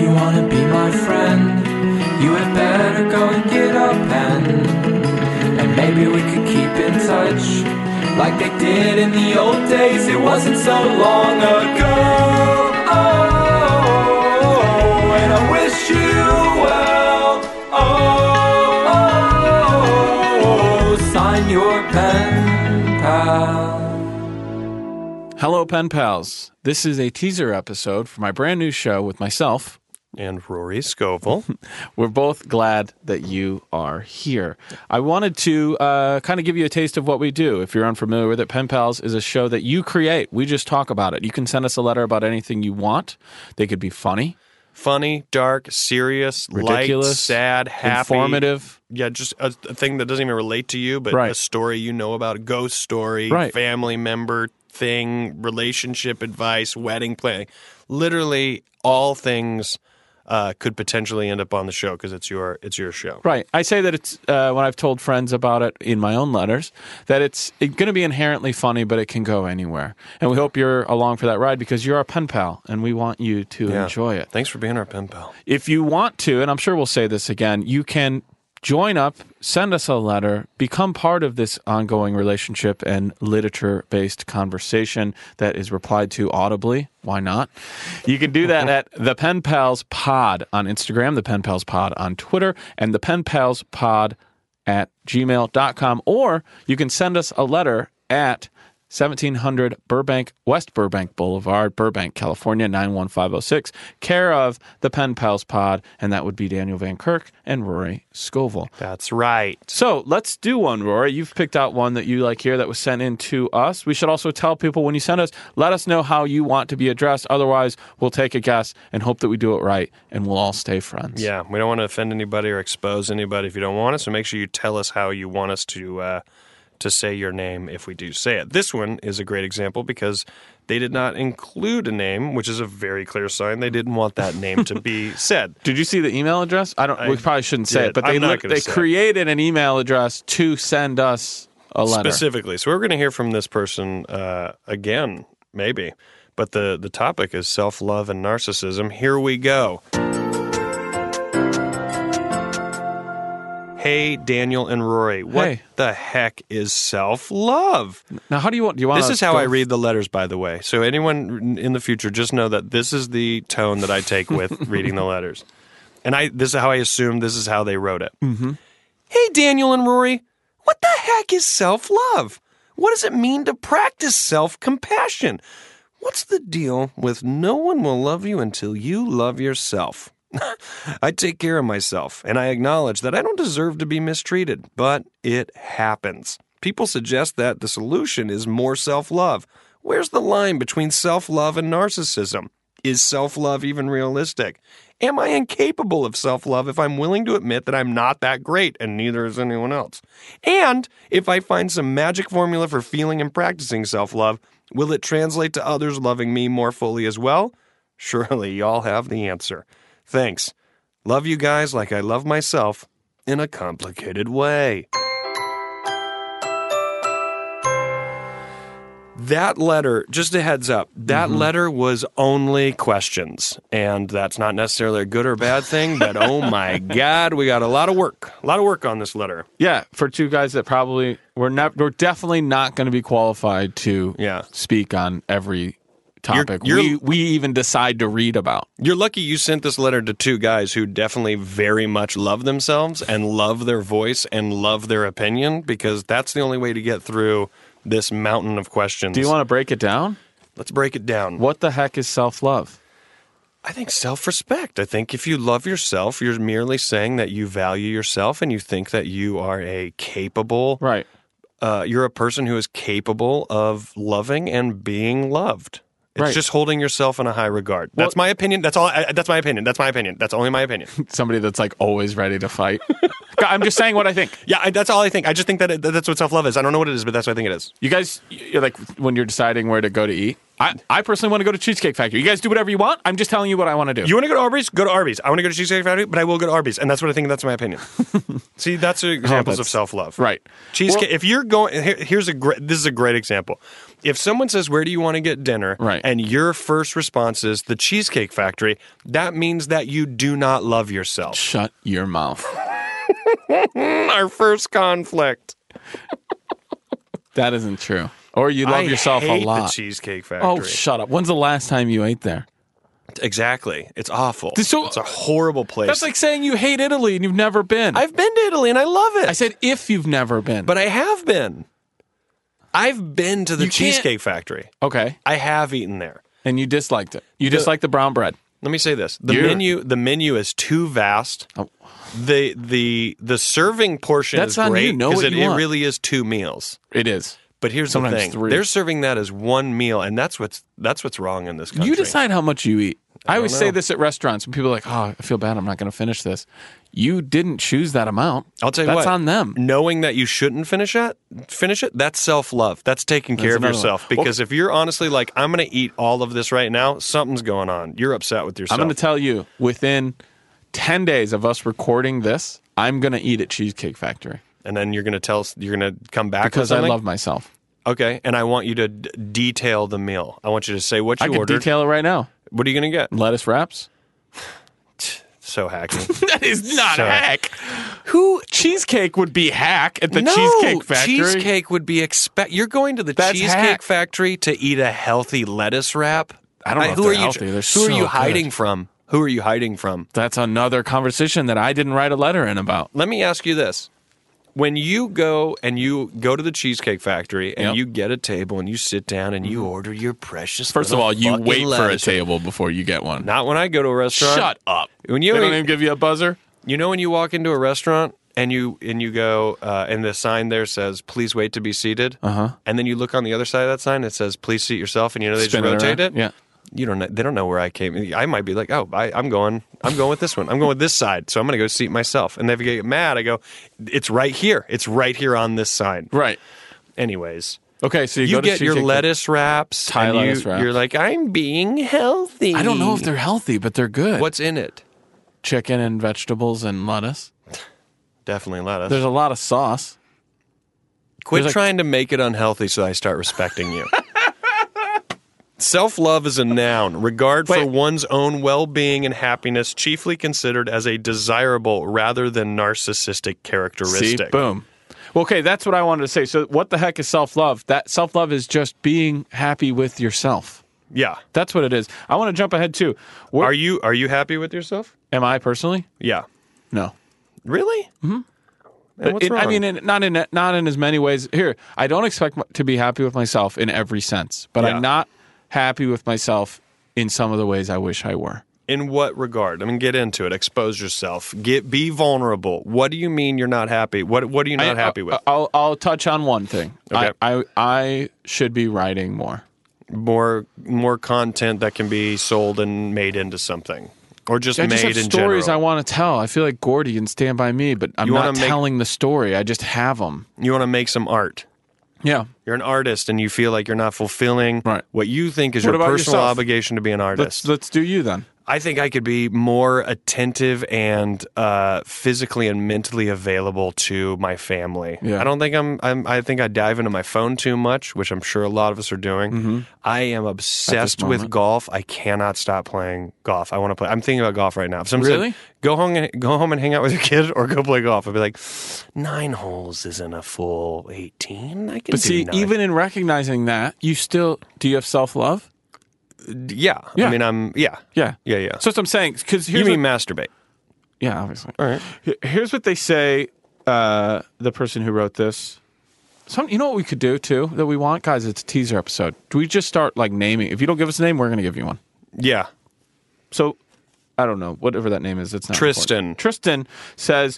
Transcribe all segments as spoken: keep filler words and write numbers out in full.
you wanna be my friend, you had better go and get a pen. And maybe we could keep in touch like they did in the old days. It wasn't so long ago. Oh, and I wish you well. Oh, sign your pen pal. Hello, pen pals. This is a teaser episode for my brand new show with myself and Rory Scovel. We're both glad that you are here. I wanted to uh, kind of give you a taste of what we do. If you're unfamiliar with it, Pen Pals is a show that you create. We just talk about it. You can send us a letter about anything you want. They could be funny. Funny, dark, serious, ridiculous, light, sad, happy. Informative. Yeah, just a, a thing that doesn't even relate to you, but right. a story you know about, a ghost story, right. family member thing, relationship advice, wedding planning. Literally all things Uh, could potentially end up on the show because it's your it's your show. Right. I say that it's, uh, when I've told friends about it in my own letters, that it's it going to be inherently funny, but it can go anywhere. And we hope you're along for that ride because you're our pen pal, and we want you to yeah. enjoy it. Thanks for being our pen pal. If you want to, and I'm sure we'll say this again, you can join up, send us a letter, become part of this ongoing relationship and literature-based conversation that is replied to audibly. Why not? You can do that at the Pen Pals Pod on Instagram, the Pen Pals Pod on Twitter, and the Pen Pals Pod at gmail dot com. Or you can send us a letter at seventeen hundred Burbank, West Burbank Boulevard, Burbank, California, nine one five oh six, care of the Pen Pals Pod, and that would be Daniel Van Kirk and Rory Scovel. That's right. So let's do one, Rory. You've picked out one that you like here that was sent in to us. We should also tell people when you send us, let us know how you want to be addressed. Otherwise, we'll take a guess and hope that we do it right, and we'll all stay friends. Yeah, we don't want to offend anybody or expose anybody if you don't want us, so make sure you tell us how you want us to uh, to say your name if we do say it. This one is a great example because they did not include a name, which is a very clear sign they didn't want that name to be said. Did you see the email address? I don't. I we probably shouldn't say did. it, but they I'm not look, gonna they say it. created an email address to send us a letter specifically. So we're going to hear from this person uh, again, maybe. But the the topic is self-love and narcissism. Here we go. Hey, Daniel and Rory, what Hey. the heck is self-love? Now, how do you want? Do you want? This is how I read the letters, by the way. So anyone in the future, just know that this is the tone that I take with reading the letters. And I this is how I assume this is how they wrote it. Mm-hmm. Hey, Daniel and Rory, what the heck is self-love? What does it mean to practice self-compassion? What's the deal with no one will love you until you love yourself? I take care of myself, and I acknowledge that I don't deserve to be mistreated, but it happens. People suggest that the solution is more self-love. Where's the line between self-love and narcissism? Is self-love even realistic? Am I incapable of self-love if I'm willing to admit that I'm not that great, and neither is anyone else? And if I find some magic formula for feeling and practicing self-love, will it translate to others loving me more fully as well? Surely y'all have the answer. Thanks. Love you guys like I love myself in a complicated way. That letter, just a heads up, that mm-hmm. letter was only questions. And that's not necessarily a good or bad thing, but oh my God, we got a lot of work. A lot of work on this letter. Yeah, for two guys that probably, we're, not, we're definitely not going to be qualified to yeah. speak on every topic you're, you're, we we even decide to read about. You're lucky you sent this letter to two guys who definitely very much love themselves and love their voice and love their opinion, because that's the only way to get through this mountain of questions. Do you want to break it down? Let's break it down. What the heck is self-love? I think self-respect. I think if you love yourself, you're merely saying that you value yourself and you think that you are a capable... Right. Uh, you're a person who is capable of loving and being loved. It's right. just holding yourself in a high regard. That's well, my opinion. That's all. I, that's my opinion. That's my opinion. That's only my opinion. Somebody that's like always ready to fight. I'm just saying what I think. Yeah, I, that's all I think. I just think that it, that's what self-love is. I don't know what it is, but that's what I think it is. You guys, you're like when you're deciding where to go to eat. I, I personally want to go to Cheesecake Factory. You guys do whatever you want. I'm just telling you what I want to do. You want to go to Arby's? Go to Arby's. I want to go to Cheesecake Factory, but I will go to Arby's, and that's what I think. That's my opinion. See, that's examples of that's- self-love. right. Cheesecake. Well- if you're going, here, here's a great. This is a great example. If someone says, "Where do you want to get dinner?" Right. and your first response is the Cheesecake Factory, that means that you do not love yourself. Shut your mouth. Our first conflict. That isn't true. Or you love I yourself hate a lot. The Cheesecake Factory. Oh, shut up. When's the last time you ate there? Exactly. It's awful. So- it's a horrible place. That's like saying you hate Italy and you've never been. I've been to Italy and I love it. I said if you've never been. But I have been. I've been to the You can't- Cheesecake Factory. Okay. I have eaten there. And you disliked it. You disliked the brown bread. Let me say this: the You're- menu, the menu is too vast. Oh. The the the serving portion That's is on great you. Know what it, you it want. really is two meals. It is. But here's Sometimes the thing: three. they're serving that as one meal, and that's what's that's what's wrong in this country. You decide how much you eat. I, always don't say know. this at restaurants when people are like, oh, I feel bad. I'm not going to finish this. You didn't choose that amount. I'll tell you That's what. on them. Knowing that you shouldn't finish it, finish it. That's self love. That's taking care of another one. yourself. Because if you're honestly like, I'm going to eat all of this right now, something's going on. You're upset with yourself. I'm going to tell you, within ten days of us recording this, I'm going to eat at Cheesecake Factory. and then you're going to tell us you're going to come back Because with I something? love myself. Okay, and I want you to d- detail the meal. I want you to say what you I can ordered. detail it right now. What are you going to get? Lettuce wraps. So hacky. That is not So- hack. Who cheesecake would be hack at the no, Cheesecake Factory? cheesecake would be expect. You're going to the That's Cheesecake hack. Factory to eat a healthy lettuce wrap. I don't know if who they're are you? healthy. They're who so are you good. hiding from? Who are you hiding from? That's another conversation that I didn't write a letter in about. Let me ask you this. When you go and you go to the Cheesecake Factory and Yep. you get a table and you sit down and you order your precious First of little all, you fucking wait for a lettuce. table before you get one. Not when I go to a restaurant. Shut up. When you They don't even give you a buzzer? You know when you walk into a restaurant and you and you go uh, and the sign there says "Please wait to be seated," uh-huh. and then you look on the other side of that sign it says "Please seat yourself," and you know they Spin just it rotate around? it. Yeah. You don't know. They don't know where I came. I might be like, "Oh, I, I'm going. I'm going with this one. I'm going with this side." So I'm going to go seat myself. And if you get mad, I go, "It's right here. It's right here on this sign." Right. Anyways. Okay, so you, You go to get your Cheesecake lettuce wraps. Thai and you, lettuce wraps. You're like, I'm being healthy. I don't know if they're healthy, but they're good. What's in it? Chicken and vegetables and lettuce. Definitely lettuce. There's a lot of sauce. Quit There's a- trying to make it unhealthy so I start respecting you. Self-love is a noun. Regard for Wait. one's own well-being and happiness, chiefly considered as a desirable rather than narcissistic characteristic. See, boom. Well, okay, that's what I wanted to say. So, what the heck is self-love? That self-love is just being happy with yourself. Yeah. That's what it is. I want to jump ahead too. Where, Are you are you happy with yourself? am I personally? Yeah. No. Really? Mm-hmm. And what's In- I wrong? mean, in, not in not in as many ways. Here, I don't expect m- to be happy with myself in every sense, but Yeah. I'm not happy with myself in some of the ways I wish I were. In what regard? I mean, get into it. Expose yourself. Get be vulnerable. What do you mean you're not happy? What What are you not I- happy with? I'll I'll touch on one thing. Okay. I, I I should be writing more. more more content that can be sold and made into something, or just I made just have in stories general. I want to tell. I feel like Gordy and Stand By Me, but I'm You wanna not make- telling the story. I just have them. You want to make some art. Yeah. You're an artist, and you feel like you're not fulfilling Right. what you think is What your about personal yourself? obligation to be an artist. Let's let's do you then. I think I could be more attentive and uh, physically and mentally available to my family. Yeah. I don't think I'm, I'm. I think I dive into my phone too much, which I'm sure a lot of us are doing. I am obsessed with moment. golf. I cannot stop playing golf. I want to play. I'm thinking about golf right now. If someone Really? said, "Go home and go home and hang out with your kid, or go play golf," I'd be like, nine holes isn't a full eighteen. I can But do see, nine." even in recognizing that, you still do you have self love? yeah. Yeah. I mean, I'm yeah, Yeah. yeah, yeah. So that's what I'm saying. Because you here's mean what, masturbate? yeah, obviously. All right. Here- Here's what they say. Uh, the person who wrote this. Some, you know what we could do too that we want, guys. It's a teaser episode. Do we just start like naming? If you don't give us a name, we're going to give you one. Yeah. So, I don't know, whatever that name is. It's not Tristan. important. Tristan says,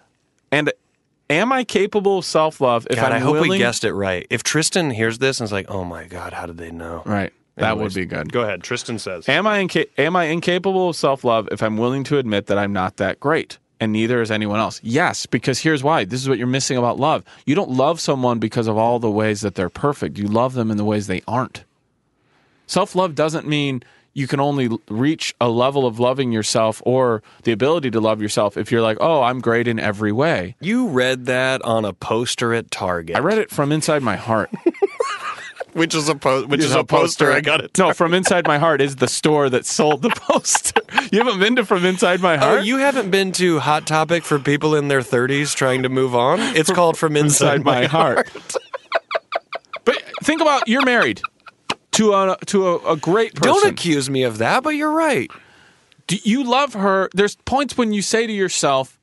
and am I capable of self-love if God, I'm I hope willing? we guessed it right. If Tristan hears this and is like, "Oh my God, how did they know?" Right. That Anyways, would be good. Go ahead. Tristan says, Am I inca- am I incapable of self-love if I'm willing to admit that I'm not that great? and neither is anyone else. Yes, because here's why. This is what you're missing about love. You don't love someone because of all the ways that they're perfect. You love them in the ways they aren't. Self-love doesn't mean you can only reach a level of loving yourself or the ability to love yourself if you're like, oh, I'm great in every way. You read that on a poster at Target. I read it from inside my heart. Which is a po- which Is is a a poster, poster. I got it. No, From Inside My Heart is the store that sold the poster. You haven't been to From Inside My Oh, Heart? you haven't been to Hot Topic for people in their thirties trying to move on? It's called From Inside, Inside My Heart. But think about, you're married to a to a, a great person. Don't accuse me of that, but you're right. Do you love her? There's points when you say to yourself,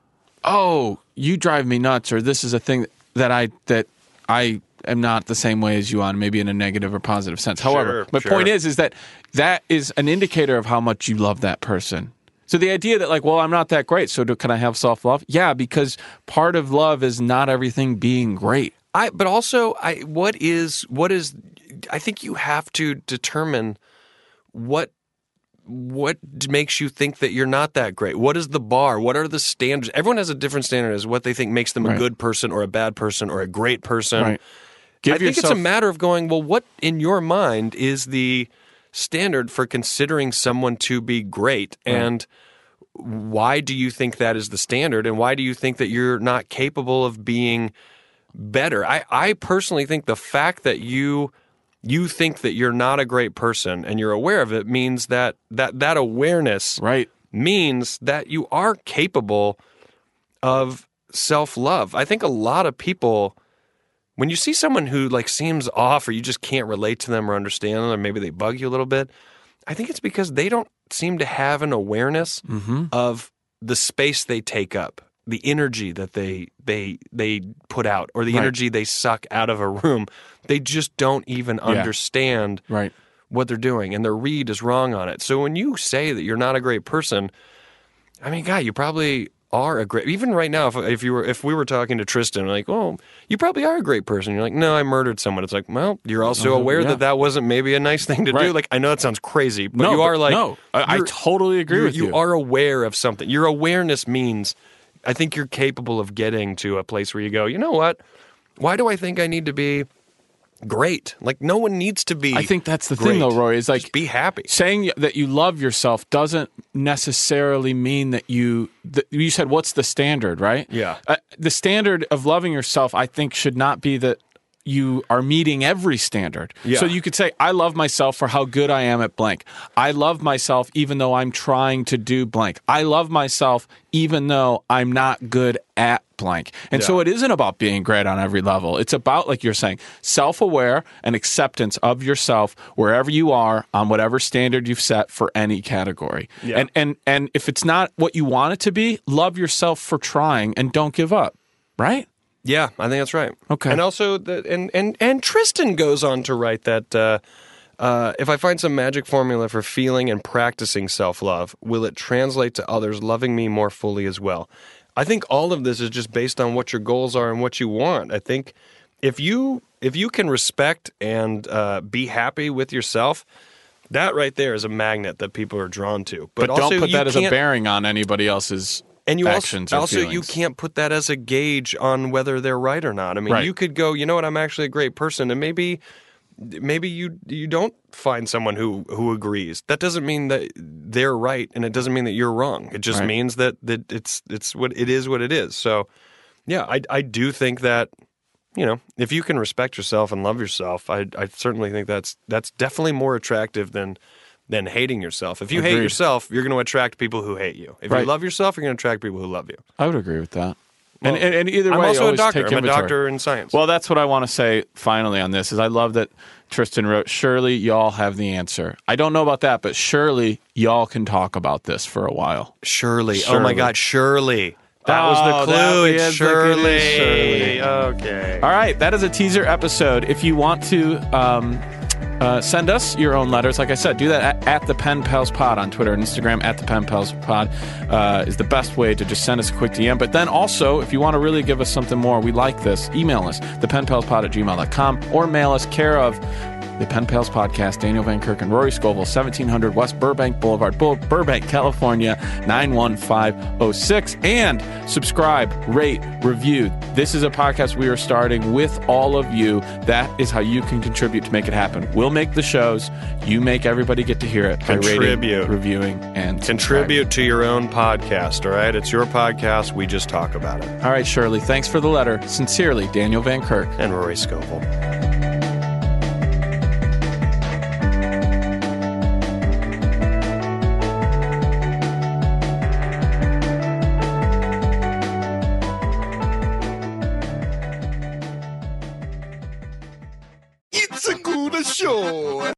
"Oh, you drive me nuts," or "This is a thing that I that I am not the same way as you on," maybe in a negative or positive sense. However, Sure, my sure. point is, is that that is an indicator of how much you love that person. So the idea that like, well, I'm not that great, so do, can I have self-love? Yeah, because part of love is not everything being great. I but also I what is what is I think you have to determine what what makes you think that you're not that great. What is the bar? What are the standards? Everyone has a different standard as what they think makes them Right. a good person or a bad person or a great person. Right. Give I think it's a yourself- matter of going, well, what in your mind is the standard for considering someone to be great? And why do you think that is the standard? And why do you think that you're not capable of being better? I, I personally think the fact that you you think that you're not a great person and you're aware of it means that that, that awareness Right. means that you are capable of self-love. I think a lot of people, when you see someone who like seems off or you just can't relate to them or understand them or maybe they bug you a little bit, I think it's because they don't seem to have an awareness of the space they take up, the energy that they they they put out or the Right. energy they suck out of a room. They just don't even understand Right. what they're doing, and their read is wrong on it. So when you say that you're not a great person, I mean, God, you probably are a great. Even right now, if if you were if we were talking to Tristan, like, oh, you probably are a great person. You're like, no, I murdered someone. It's like, well, you're also Uh-huh, aware yeah. that that wasn't maybe a nice thing to do. Right. Like, I know that sounds crazy, but No, you are but like, no, I, I you're- totally agree you're- with you. You are aware of something. Your awareness means, I think you're capable of getting to a place where you go, you know what? Why do I think I need to be great? Like, no one needs to be. I think that's the great. thing, though, Roy, is like Just be happy. saying that you love yourself doesn't necessarily mean that you. That you said, what's the standard, right? Yeah. Uh, the standard of loving yourself, I think, should not be that you are meeting every standard. Yeah. So you could say, I love myself for how good I am at blank. I love myself even though I'm trying to do blank. I love myself even though I'm not good at blank. And so Yeah. it isn't about being great on every level. It's about, like you're saying, self-aware and acceptance of yourself wherever you are on whatever standard you've set for any category. Yeah. And and and if it's not what you want it to be, love yourself for trying and don't give up. Right? Yeah, I think that's right. Okay. And also, the, and, and, and Tristan goes on to write that uh, uh, if I find some magic formula for feeling and practicing self-love, will it translate to others loving me more fully as well? I think all of this is just based on what your goals are and what you want. I think if you if you can respect and uh, be happy with yourself, that right there is a magnet that people are drawn to. But, also, don't put you that as a can't- bearing on anybody else's And you actions also, or also you feelings. can't put that as a gauge on whether they're right or not. I mean, Right. you could go, you know what, I'm actually a great person, and maybe maybe you you don't find someone who who agrees. That doesn't mean that they're right, and it doesn't mean that you're wrong. It just Right. means that that it's it's what it is what it is. So, yeah, I I do think that, you know, if you can respect yourself and love yourself, I I certainly think that's that's definitely more attractive than than hating yourself. If you hate Agreed. yourself, you're going to attract people who hate you. If Right. you love yourself, you're going to attract people who love you. I would agree with that. Well, and, and, and either I'm way, also a always doctor. take I'm a inventory. doctor in science. Well, that's what I want to say finally on this is I love that Tristan wrote, surely y'all have the answer. I don't know about that, but surely y'all can talk about this for a while. Shirley. Oh Shirley. my God, Shirley. That Oh, was the that clue. is It's the clue. Shirley. Shirley. Okay. All right, that is a teaser episode. If you want to um, uh, send us your own letters, like I said, do that at, at the Pen Pals Pod on Twitter and Instagram. At the Pen Pals Pod uh, is the best way to just send us a quick D M. But then also, if you want to really give us something more, we like this. Email us, the pen pals pod at gmail dot com, or mail us care of the Pen Pals Podcast. Daniel Van Kirk and Rory Scovel, seventeen hundred West Burbank Boulevard, Bur- Burbank, California, nine one five oh six. And subscribe, rate, review. This is a podcast we are starting with all of you. That is how you can contribute to make it happen. We'll make the shows. You make everybody get to hear it by Contribute. rating, reviewing, and Contribute to your own podcast, all right? It's your podcast. We just talk about it. All right, Shirley, thanks for the letter. Sincerely, Daniel Van Kirk. And Rory Scovel. It's a good show.